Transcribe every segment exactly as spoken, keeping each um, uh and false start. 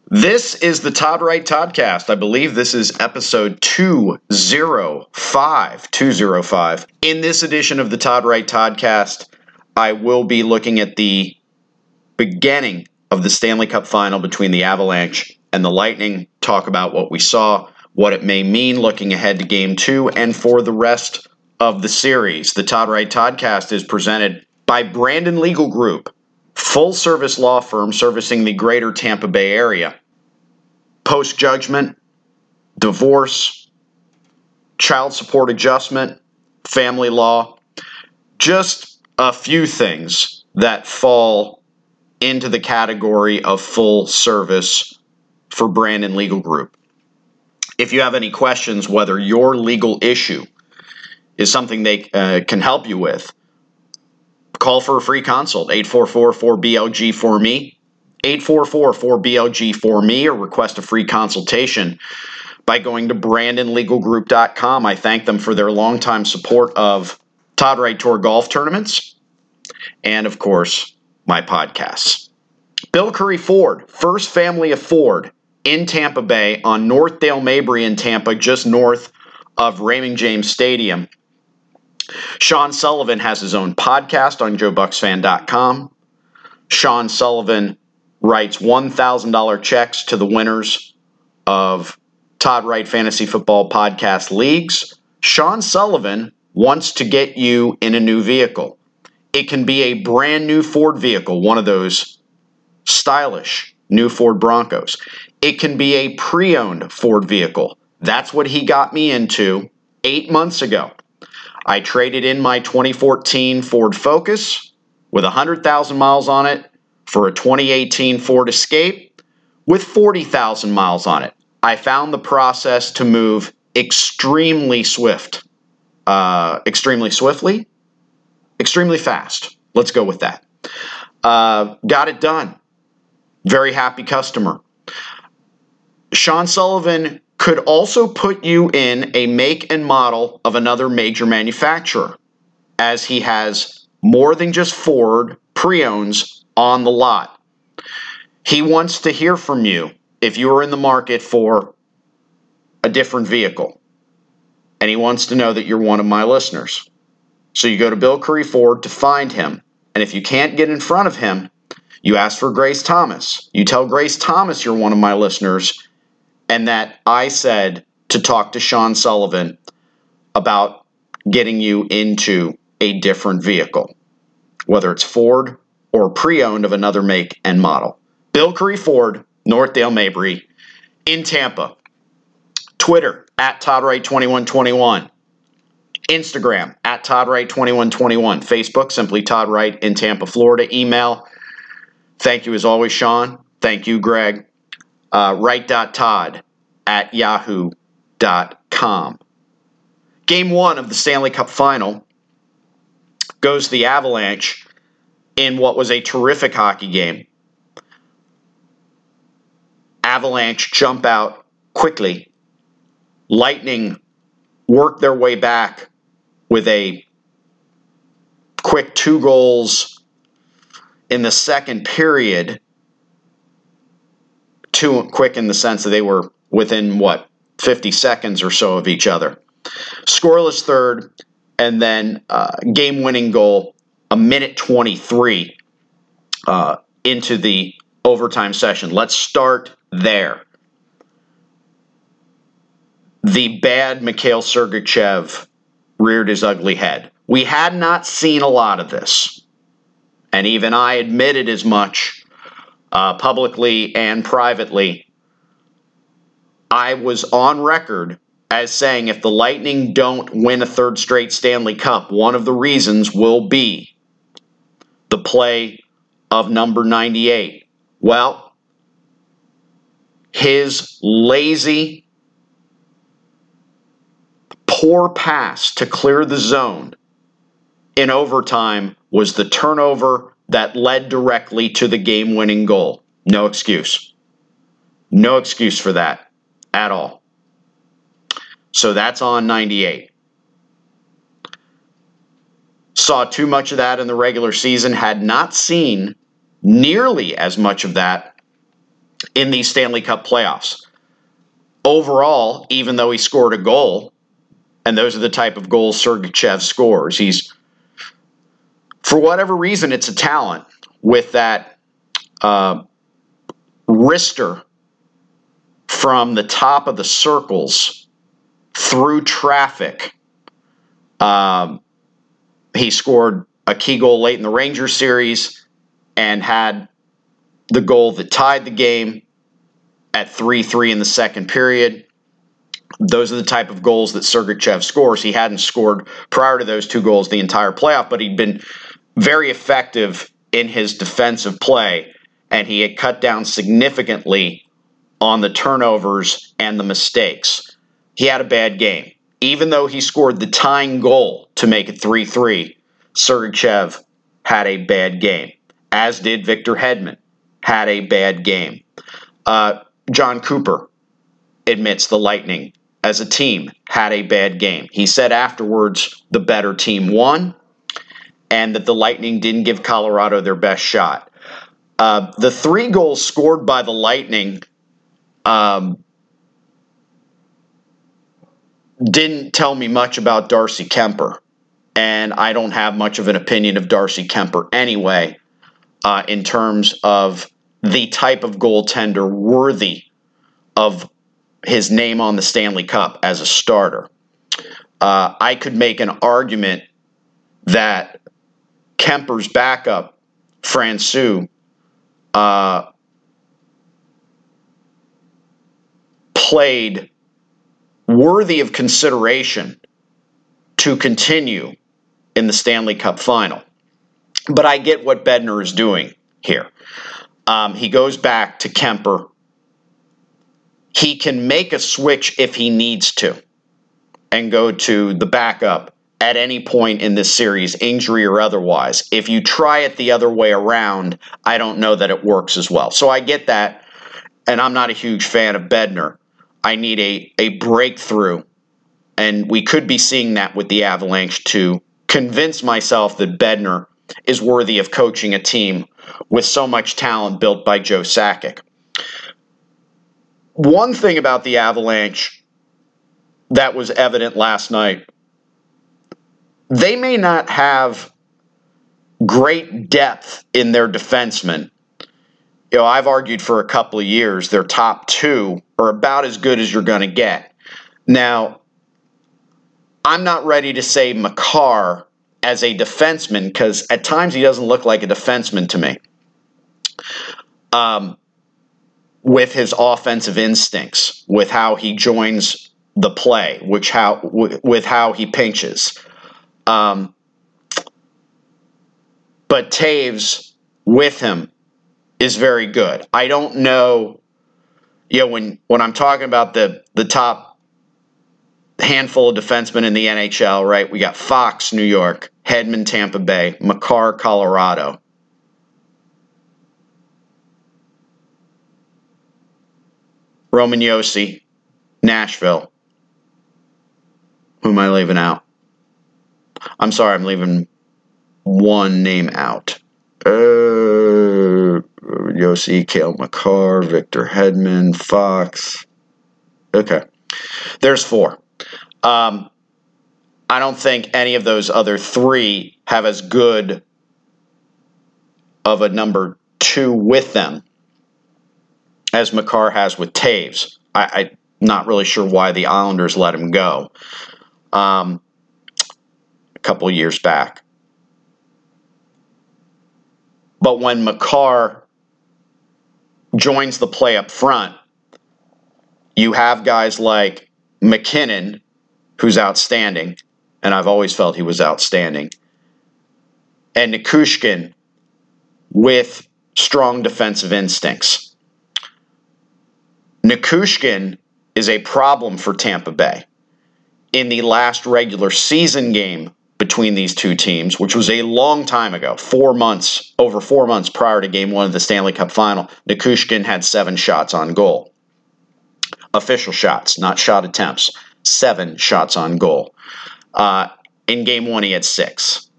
This is the Todd Wright Toddcast. I believe this is episode two oh five. two oh five. In this edition of the Todd Wright Toddcast, I will be looking at the beginning of the Stanley Cup final between the Avalanche and the Lightning, talk about what we saw, what it may mean looking ahead to Game two, and for the rest of the series. The Todd Wright Toddcast is presented by Brandon Legal Group, full-service law firm servicing the greater Tampa Bay area. Post-judgment, divorce, child support adjustment, family law, just a few things that fall into the category of full service for Brandon Legal Group. If you have any questions whether your legal issue is something they uh, can help you with, call for a free consult, eight four four, four B L G four M E, eight four four, four B L G four M E, or request a free consultation by going to brandon legal group dot com. I thank them for their longtime support of Todd Wright Tour golf tournaments and, of course, my podcasts. Bill Curry Ford, first family of Ford in Tampa Bay on North Dale Mabry in Tampa, just north of Raymond James Stadium. Sean Sullivan has his own podcast on joe bucks fan dot com. Sean Sullivan writes one thousand dollars checks to the winners of Todd Wright Fantasy Football Podcast Leagues. Sean Sullivan wants to get you in a new vehicle. It can be a brand new Ford vehicle, one of those stylish new Ford Broncos. It can be a pre-owned Ford vehicle. That's what he got me into eight months ago. I traded in my twenty fourteen Ford Focus with one hundred thousand miles on it for a twenty eighteen Ford Escape with forty thousand miles on it. I found the process to move extremely swift, uh, extremely swiftly, extremely fast. Let's go with that. Uh, got it done. Very happy customer. Sean Sullivan could also put you in a make and model of another major manufacturer, as he has more than just Ford pre-owns on the lot. He wants to hear from you if you are in the market for a different vehicle, and he wants to know that you're one of my listeners. So you go to Bill Curry Ford to find him, and if you can't get in front of him, you ask for Grace Thomas. You tell Grace Thomas you're one of my listeners, and that I said to talk to Sean Sullivan about getting you into a different vehicle, whether it's Ford or pre-owned of another make and model. Bill Curry Ford, North Dale Mabry, in Tampa. Twitter, at Todd Wright twenty-one twenty-one. Instagram, at Todd Wright twenty-one twenty-one. Facebook, simply Todd Wright in Tampa, Florida. Email, thank you as always, Sean. Thank you, Greg. Uh, wright.todd at yahoo dot com. Game one of the Stanley Cup final goes the Avalanche in what was a terrific hockey game. Avalanche jump out quickly. Lightning work their way back with a quick two goals in the second period. Too quick in the sense that they were within, what, fifty seconds or so of each other. Scoreless third, and then uh, game-winning goal a minute twenty-three uh, into the overtime session. Let's start there. The bad Mikhail Sergachev reared his ugly head. We had not seen a lot of this, and even I admitted as much Uh, publicly and privately. I was on record as saying if the Lightning don't win a third straight Stanley Cup, one of the reasons will be the play of number ninety-eight. Well, his lazy, poor pass to clear the zone in overtime was the turnover that led directly to the game-winning goal. No excuse. No excuse for that at all. So that's on ninety-eight. Saw too much of that in the regular season. Had not seen nearly as much of that in these Stanley Cup playoffs. Overall, even though he scored a goal, and those are the type of goals Sergachev scores, he's, for whatever reason, it's a talent with that uh, wrister from the top of the circles through traffic. Um, he scored a key goal late in the Rangers series and had the goal that tied the game at three three in the second period. Those are the type of goals that Sergachev scores. He hadn't scored prior to those two goals the entire playoff, but he'd been very effective in his defensive play, and he had cut down significantly on the turnovers and the mistakes. He had a bad game. Even though he scored the tying goal to make it three three, Sergachev had a bad game, as did Victor Hedman, had a bad game. Uh, John Cooper admits the Lightning, as a team, had a bad game. He said afterwards the better team won and that the Lightning didn't give Colorado their best shot. Uh, the three goals scored by the Lightning um, didn't tell me much about Darcy Kuemper, and I don't have much of an opinion of Darcy Kuemper anyway uh, in terms of the type of goaltender worthy of his name on the Stanley Cup as a starter. Uh, I could make an argument that Kemper's backup, Francouz, uh, played worthy of consideration to continue in the Stanley Cup final. But I get what Bednar is doing here. Um, he goes back to Kuemper. He can make a switch if he needs to and go to the backup at any point in this series, injury or otherwise. If you try it the other way around, I don't know that it works as well. So I get that, and I'm not a huge fan of Bednar. I need a, a breakthrough, and we could be seeing that with the Avalanche to convince myself that Bednar is worthy of coaching a team with so much talent built by Joe Sakic. One thing about the Avalanche that was evident last night, they may not have great depth in their defensemen. You know, I've argued for a couple of years their top two are about as good as you're going to get. Now, I'm not ready to say Makar as a defenseman because at times he doesn't look like a defenseman to me. Um, with his offensive instincts, with how he joins the play, which how w- with how he pinches. Um, but Taves with him is very good. I don't know, you know, when, when I'm talking about the, the top handful of defensemen in the N H L, right? We got Fox, New York, Hedman, Tampa Bay, Makar, Colorado. Roman Josi, Nashville. Who am I leaving out? I'm sorry, I'm leaving one name out. Uh, Josi, Cale Makar, Victor Hedman, Fox. Okay. There's four. Um, I don't think any of those other three have as good of a number two with them as Makar has with Taves. I, I'm not really sure why the Islanders let him go um, a couple of years back. But when Makar joins the play up front, you have guys like McKinnon, who's outstanding, and I've always felt he was outstanding, and Nichushkin with strong defensive instincts. Nichushkin is a problem for Tampa Bay. In the last regular season game between these two teams, which was a long time ago, four months, over four months prior to game one of the Stanley Cup Final, Nichushkin had seven shots on goal. Official shots, not shot attempts. Seven shots on goal. Uh, in game one, he had six.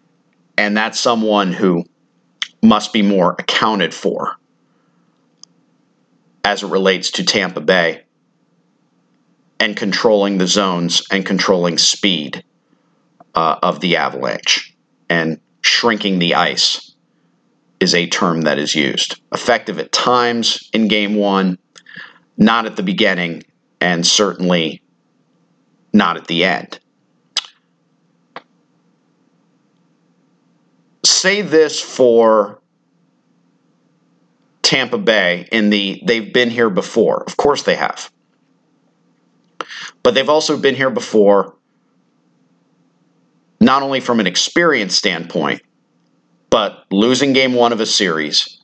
And that's someone who must be more accounted for. as it relates to Tampa Bay and controlling the zones and controlling speed uh, of the Avalanche. And shrinking the ice is a term that is used. Effective at times in game one, not at the beginning, and certainly not at the end. Say this for Tampa Bay in the they've been here before. Of course they have. But they've also been here before, not only from an experience standpoint, but losing game one of a series.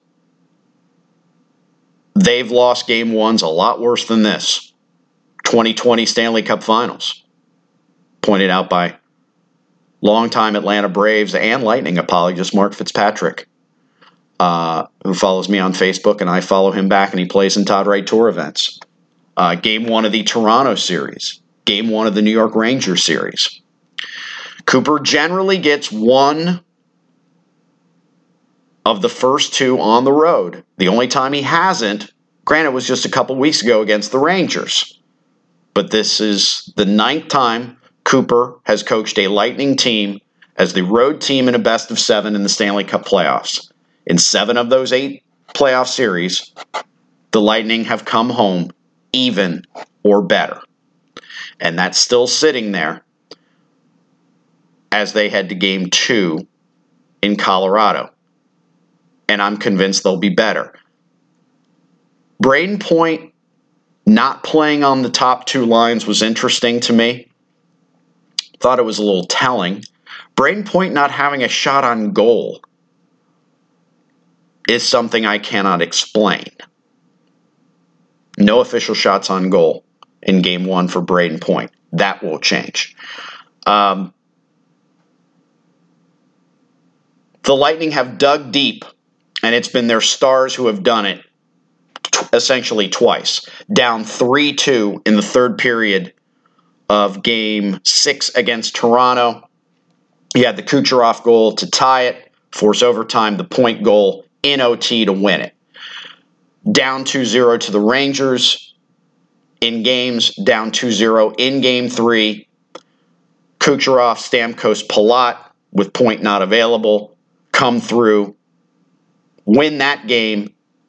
They've lost game ones a lot worse than this. twenty twenty Stanley Cup Finals, pointed out by longtime Atlanta Braves and Lightning apologist Mark Fitzpatrick, uh, who follows me on Facebook, and I follow him back, and he plays in Todd Wright Tour events. Uh, game one of the Toronto series. Game one of the New York Rangers series. Cooper generally gets one of the first two on the road. The only time he hasn't, granted, was just a couple weeks ago against the Rangers. But this is the ninth time Cooper has coached a Lightning team as the road team in a best of seven in the Stanley Cup playoffs. In seven of those eight playoff series, the Lightning have come home even or better. And that's still sitting there as they head to game two in Colorado. And I'm convinced they'll be better. Brayden Point not playing on the top two lines was interesting to me. Thought it was a little telling. Brayden Point not having a shot on goal is something I cannot explain. No official shots on goal in game one for Brayden Point. That will change. Um, the Lightning have dug deep, and it's been their stars who have done it t- essentially twice. Down three two in the third period of game six against Toronto. You had the Kucherov goal to tie it, force overtime, the Point goal in O T to win it. Down two zero to the Rangers in games, down two zero in game three. Kucherov, Stamkos, Palat, with Point not available, come through, win that game,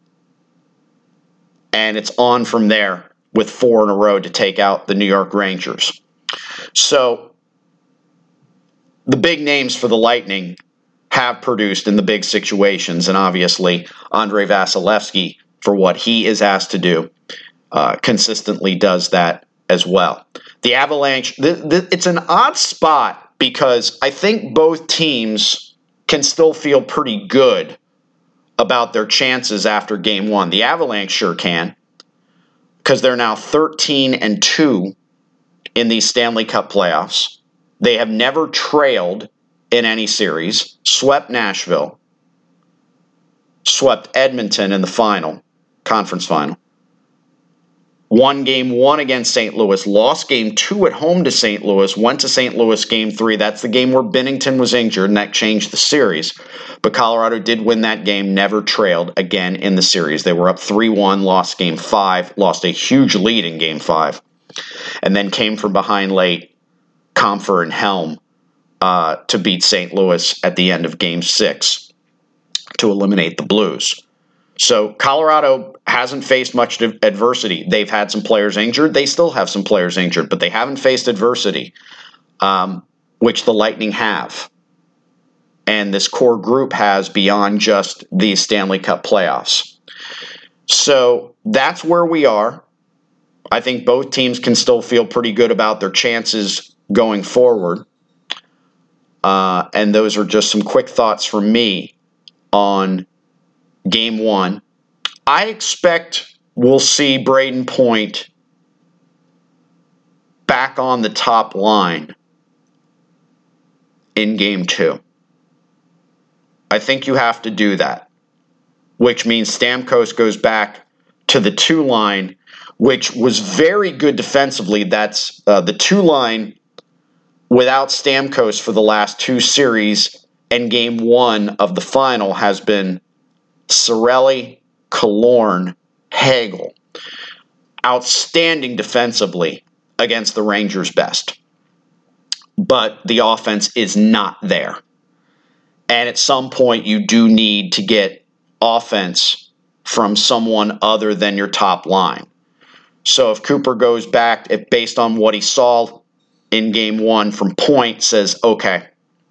and it's on from there with four in a row to take out the New York Rangers. So the big names for the Lightning have produced in the big situations, and obviously Andrei Vasilevsky, for what he is asked to do, uh, consistently does that as well. The Avalanche, th- th- it's an odd spot because I think both teams can still feel pretty good about their chances after game one. The Avalanche sure can, because they're now thirteen and two in the Stanley Cup playoffs. They have never trailed in any series, swept Nashville, swept Edmonton in the final, conference final, won game one against Saint Louis, lost game two at home to Saint Louis, went to Saint Louis game three. That's the game where Binnington was injured, and that changed the series. But Colorado did win that game, never trailed again in the series. They were up three one, lost game five, lost a huge lead in game five, and then came from behind late, Compher and Helm, uh, to beat Saint Louis at the end of game six to eliminate the Blues. So Colorado hasn't faced much adversity. They've had some players injured. They still have some players injured, but they haven't faced adversity, um, which the Lightning have. And this core group has beyond just the Stanley Cup playoffs. So that's where we are. I think both teams can still feel pretty good about their chances going forward. Uh, and those are just some quick thoughts from me on game one. I expect we'll see Brayden Point back on the top line in game two. I think you have to do that, which means Stamkos goes back to the two line, which was very good defensively. That's uh, the two line without Stamkos for the last two series, and game one of the final has been Cirelli, Killorn, Hagel. outstanding defensively against the Rangers' best. But the offense is not there. And at some point, you do need to get offense from someone other than your top line. So if Cooper goes back, if based on what he saw in game one from Point, says, okay,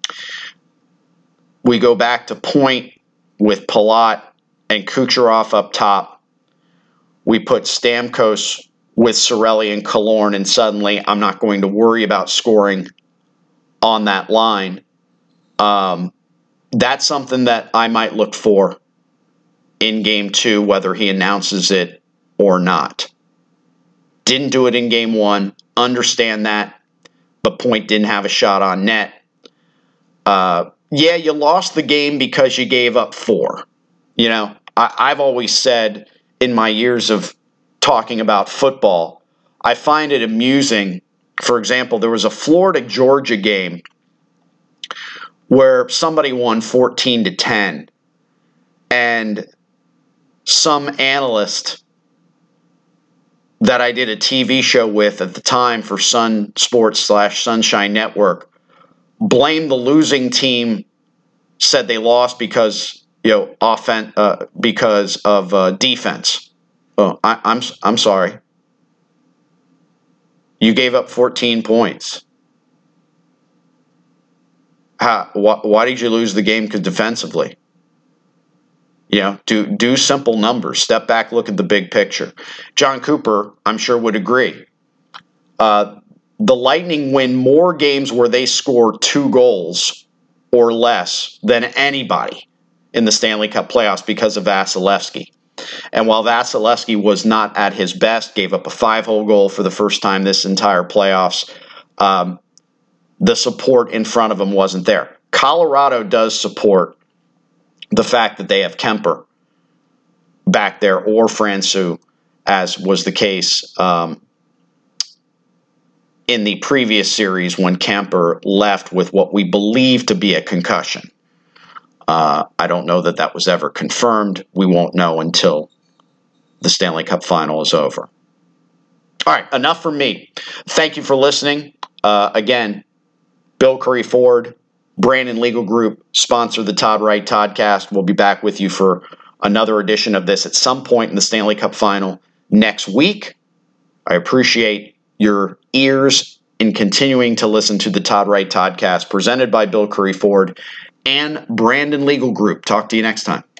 we go back to Point with Palat and Kucherov up top. We put Stamkos with Cirelli and Killorn, and suddenly I'm not going to worry about scoring on that line. Um, that's something that I might look for in game two, whether he announces it or not. Didn't do it in game one. Understand that. But Point didn't have a shot on net. Uh, yeah, you lost the game because you gave up four. You know, I, I've always said in my years of talking about football, I find it amusing. For example, there was a Florida-Georgia game where somebody won fourteen to ten, and some analyst that I did a T V show with at the time for Sun Sports slash Sunshine Network blamed the losing team, said they lost because you know offen- uh, because of uh, defense. Oh, I, I'm I'm sorry. You gave up fourteen points. How, wh- why did you lose the game? Because defensively. You know, do do simple numbers. Step back, look at the big picture. John Cooper, I'm sure, would agree. Uh, the Lightning win more games where they score two goals or less than anybody in the Stanley Cup playoffs because of Vasilevsky. And while Vasilevsky was not at his best, gave up a five-hole goal for the first time this entire playoffs, um, the support in front of him wasn't there. Colorado does support the fact that they have Kemper back there, or Francouz, as was the case um, in the previous series when Kemper left with what we believe to be a concussion. Uh, I don't know that that was ever confirmed. We won't know until the Stanley Cup final is over. All right, enough from me. Thank you for listening. Uh, again, Bill Curry Ford, Brandon Legal Group sponsor the Todd Wright Toddcast. We'll be back with you for another edition of this at some point in the Stanley Cup final next week. I appreciate your ears in continuing to listen to the Todd Wright Toddcast presented by Bill Curry Ford and Brandon Legal Group. Talk to you next time.